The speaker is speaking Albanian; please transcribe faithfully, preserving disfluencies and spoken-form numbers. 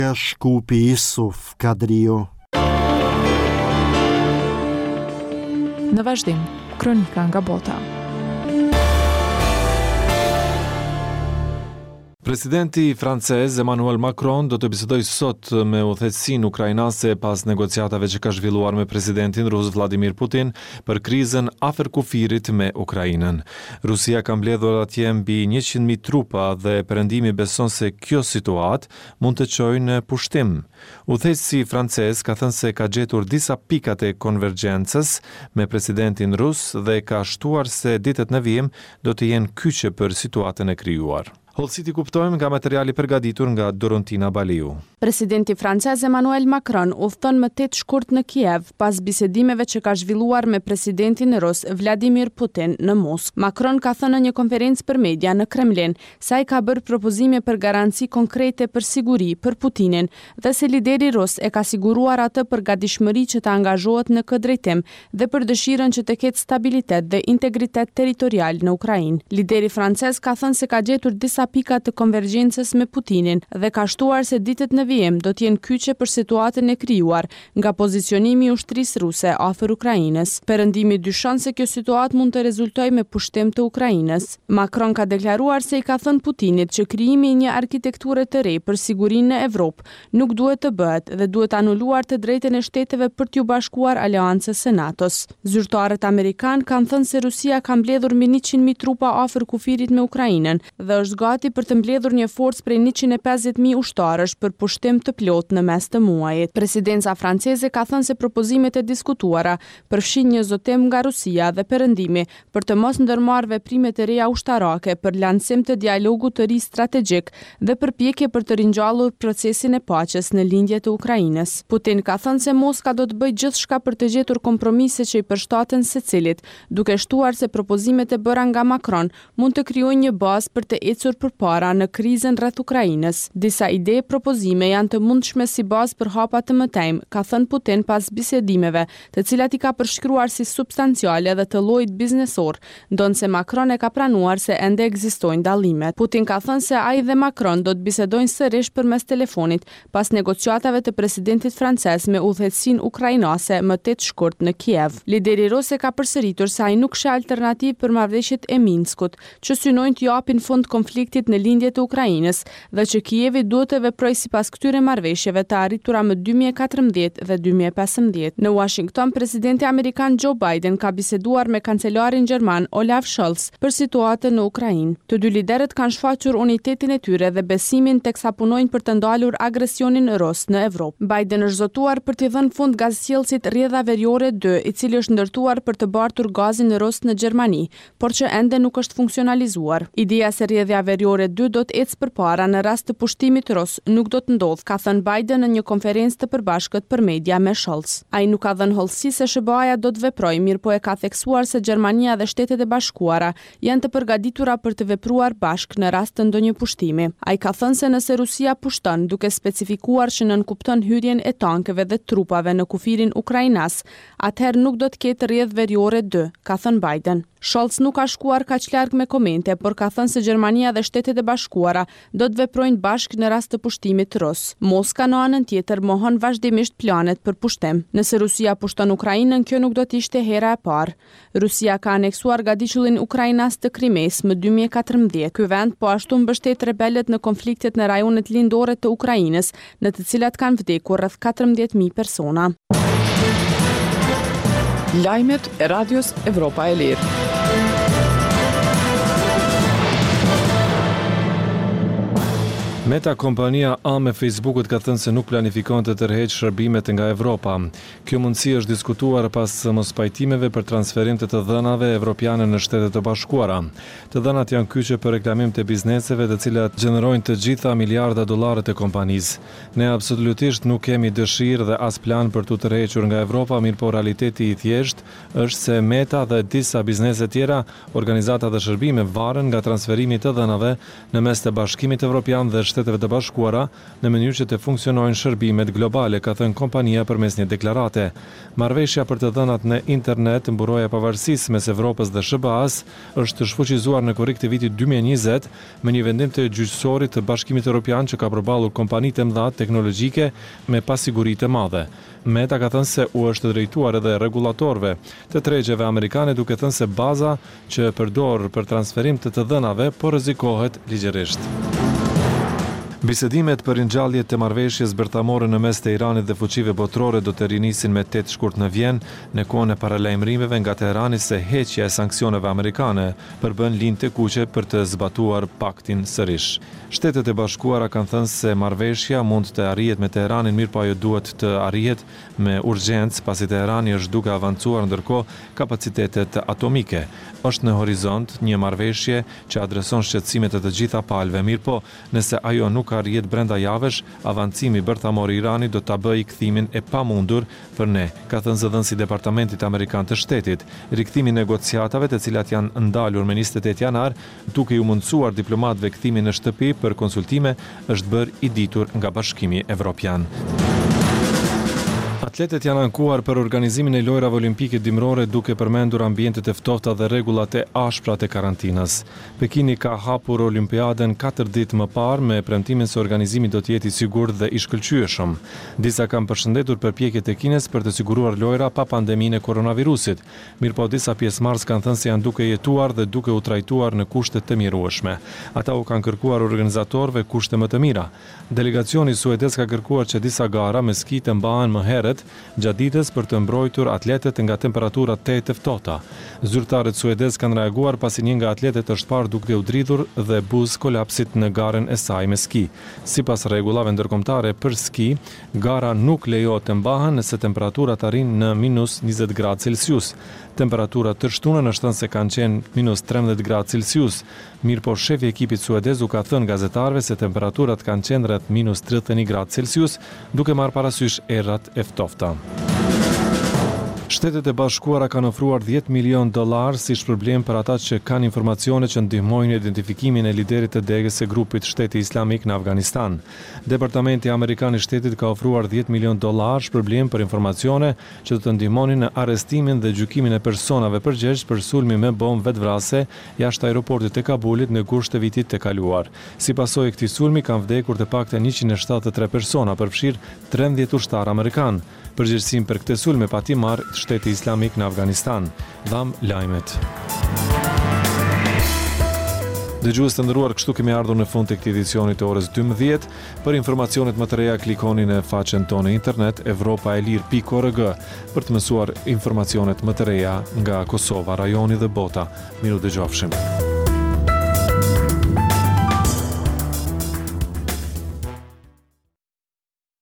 Shkupi Isuf Kadriu. Në vazhdim, kronika nga bota. Presidenti francez Emmanuel Macron do të bisedojë sot me udhëheqësinë ukrainase pas negociatave që ka zhvilluar me presidentin rus Vladimir Putin për krizën afër kufirit me Ukrainën. Rusia ka mbledhur atje mbi njëqind mijë trupa dhe Perëndimi beson se kjo situatë mund të çojë në pushtim. Udhëheqësi francez ka thënë se ka gjetur disa pikat e konvergjencës me presidentin rus dhe ka shtuar se ditët në vijim do të jenë kyçe për situatën e krijuar. Hollësit i kuptojmë nga materiali përgatitur nga Dorontina Baliu. Presidenti francez Emmanuel Macron udhton më tetë shkurt në Kiev pas bisedimeve që ka zhvilluar me presidentin rus Vladimir Putin në Moskë. Macron ka thënë në një konferencë për media në Kremlin se ai ka bërë propozime për garanci konkrete për siguri për Putinin dhe se lideri rus e ka siguruar atë për gatishmëri që të angazhohet në këtë drejtim dhe për dëshirën që të ketë stabilitet dhe integritet territorial në Ukrainë. Lideri francez ka thënë se ka gjetur disa pika të konvergjencës me Putinin dhe ka shtuar se ditët në vijim do të jenë kyçe për situatën e krijuar nga pozicionimi i ushtrisë ruse afër Ukrainës. Perëndimi dyshon se kjo situatë mund të rezultojë me pushtim të Ukrainës. Macron ka deklaruar se i ka thënë Putinit që krijimi i një arkitekture të re për sigurinë në Evropë nuk duhet të bëhet dhe duhet anuluar të drejtën e shteteve për t'u bashkuar aleancës së NATO-s. Zyrtarët amerikan kanë thënë se Rusia ka mbledhur mbi njëqind mijë trupa afër kufirit me Ukrainën dhe është gati për të mbledhur një forcë prej njëqind e pesëdhjetë mijë ushtarësh për pushtim të plot në mes të muajit. Presidenca franceze ka thënë se propozimet e diskutuara përfshin një zotim nga Rusia dhe Perëndimi për të mos ndërmarrë veprime të reja ushtarake për lancim të dialogut të ri strategjik dhe përpjekje për të ringjallur procesin e paqes në lindje të Ukrainës. Putin ka thënë se Moska do të bëjë gjithçka për të gjetur kompromise që i përshtaten secilit, duke shtuar se propozimet e bëra nga Macron mund të krijojnë një bazë për të ecur përpara në krizën rreth Ukrainës. Disa ide e propozime janë të mundshme si bazë për hapa të mëtejmë, ka thënë Putin pas bisedimeve, të cilat i ka përshkruar si substanciale dhe të llojit biznesor, ndonse Macron e ka pranuar se ende ekzistojnë dallimet. Putin ka thënë se ai dhe Macron do të bisedojnë sërish përmes telefonit pas negociatave të presidentit francez me udhëheqësinë ukrainase më tetë shkurt në Kiev. Lideri rus e ka përsëritur se ai nuk sheh alternativë për marrëveshjet e Minskut, që synojnë të japin fund konfliktit në lindje të Ukrainës dhe që Kijevi duhet të veprojë sipas këtyre marrëveshjeve të arritura më dy mijë e katërmbëdhjetë dhe dy mijë e pesëmbëdhjetë. Në Washington, presidenti amerikan Joe Biden ka biseduar me kancelarin gjerman Olaf Scholz për situatën në Ukrainë. Të dy liderët kanë shfaqur unitetin e tyre dhe besimin teksa punojnë për të ndalur agresionin rus në Evropë. Biden është zotuar për t'i dhënë fund gazsjellësit rrjedha veriore dy, i cili është ndërtuar për të bartur gazin rus në Gjermani, por që ende nuk është funksionalizuar. Ideja se rrjedhja veriore dy do të ecë përpara në rast të pushtimit rus nuk do të ndodhë, ka thënë Biden në një konferencë të përbashkët për media me Scholz. Ai nuk ka dhënë hollësi se S B A-ja do të veprojë, mirë po e ka theksuar se Gjermania dhe Shtetet e Bashkuara janë të përgatitura për të vepruar bashkë në rast të ndonjë pushtimi. Ai ka thënë se nëse Rusia pushton, duke specifikuar që nënkupton hyrjen e tankeve dhe trupave në kufirin ukrainas, atëherë nuk do të ketë rrjedhë veriore dy, ka thënë Biden. Scholz nuk ka shkuar kaq larg me komente, por ka thënë se Gjermania dhe Shtetet e Bashkuara do të veprojnë bashkë në rast të pushtimit rus. Moska në anën tjetër mohon vazhdimisht planet për pushtim. Nëse Rusia pushton Ukrainën, kjo nuk do të ishte hera e parë. Rusia ka aneksuar gadishullin ukrainas të Krimes më dy mijë e katërmbëdhjetë. Ky vend po ashtu mbështet rebelët në konfliktet në rajonet lindore të Ukrainës, në të cilat kanë vdekur rreth katërmbëdhjetë mijë persona. Lajmet e Radios Evropa e Lirë. Meta, kompania A me Facebookut, ka thënë se nuk planifikon të tërheqë shërbimet nga Evropa. Kjo mundësi është diskutuar pas mospajtimeve për transferim të të dhënave evropiane në Shtetet e Bashkuara. Të dhënat janë kyçe për reklamim të bizneseve të cilat gjenerojnë të gjitha miliarda dollarët e kompanisë. Ne absolutisht nuk kemi dëshirë dhe as plan për të tërhequr nga Evropa, mirë po realiteti i thjesht është se Meta dhe disa biznese tjera, organizata dhe shërbime varen nga transferimi të dhënave në mes të Bashkimit Evropian dhe Shteteve të Bashkuara në mënyrë që të funksionojnë shërbimet globale, ka thënë kompania përmes një deklarate. Marrëveshja për të dhënat në internet, mburoja e pavarësisë mes Evropës dhe S B A-s, është shfuqizuar në korrik të vitit dy mijë e njëzet me një vendim të gjyqësorit të Bashkimit Evropian që ka përballur kompanitë e mëdha teknologjike me pasiguri të madhe. Meta ka thënë se u është drejtuar edhe rregulatorëve të tregjeve amerikane, duke thënë se baza që përdor për transferim të të dhënave po rrezikohet ligjërisht. Bisedimet për ringjalljet të marrëveshjes bërthamore në mes të Iranit dhe fuqive botërore do të rinisin me tetë shkurt në Vjenë, në kohën e paralajmërimeve nga Teherani se heqja e sanksioneve amerikane përbën linjë të kuqe për të zbatuar paktin sërish. Shtetet e Bashkuara kanë thënë se marrëveshja mund të arrihet me Teheranin, mirë po ajo duhet të arrihet me urgjencë, pasi Teherani është duke avancuar ndërkohë kapacitetet atomike. Është në horizont një marrëveshje që adreson shqetësimet e të gjitha palëve, mirë po nëse ajo nuk arrihet brenda javësh, avancimi bërthamor i Iranit do ta bëjë kthimin e pamundur për ne, ka thënë zëdhënësi i Departamentit Amerikan të Shtetit. Rikthimi i negociatave, të cilat janë ndalur me njëzet e tetë janar, duke u mundsuar diplomatëve kthimin në shtëpi për konsultime, është bërë i ditur nga Bashkimi Evropian. Atletët janë ankuar për organizimin e lojrave olimpike dimrore duke përmendur ambientet e ftohta dhe rregullat e ashpra të karantinës. Pekini ka hapur olimpiaden katër ditë më parë me premtimin se organizimi do të jetë i sigurt dhe i shkëlqyeshëm. Disa kanë përshëndetur përpjekjet e Kinës për të siguruar lojra pa pandeminë e koronavirusit. Mirëpo disa pjesëmarrës kanë thënë se janë duke jetuar dhe duke u trajtuar në kushte të mirueshme. Ata u kanë kërkuar organizatorëve kushte më të mira. Delegacioni suedez ka kërkuar që disa gara me ski të mbahen më herët gjatë ditës për të mbrojtur atletët nga temperaturat të të ftohta. Zyrtarët suedez kanë reaguar pasi një nga atletët është parë duke u dridhur dhe buz kolapsit në garën e saj me ski. Sipas rregullave ndërkombëtare për ski, gara nuk lejohet të mbahen nëse temperaturat arrin në minus njëzet gradë Celsius. Temperaturat të shtunën është thënë se kanë qenë minus trembëdhjetë gradë Celsius. Mirë po shefi i ekipit suedez u ka thënë gazetarëve se temperaturat kanë qenë rreth minus tridhjetë e një gradë Celsius, duke marrë parasysh errat e ftofta. Shtetet e Bashkuara kanë ofruar dhjetë milion dollar si shpërblim për ata që kanë informacione që ndihmojnë identifikimin e liderit të degës së grupit Shteti Islamik në Afganistan. Departamenti Amerikan i Shtetit ka ofruar dhjetë milion dollar shpërblim për informacione që do të ndihmonin në arrestimin dhe gjykimin e personave përgjegjës për sulmin me bombë vetvrase jashtë aeroportit të Kabulit në gusht të vitit të kaluar. Si pasojë e këtij sulmi kanë vdekur të paktën njëqind e shtatëdhjetë e tre persona, përfshirë trembëdhjetë ushtarë amerikan. Përgjegjësinë për këtë sulm e pati marr Shteti Islamik në Afganistan. Dham lajmet. Dëgjues të nderuar, kështu kemi ardhur në fund të këtij edicioni të orës dymbëdhjetë. Për informacionet më të reja klikoni në faqen tonë internet evropaelir pikë org për të mësuar informacionet më të reja nga Kosova, rajoni dhe bota. Miru dëgjofshim.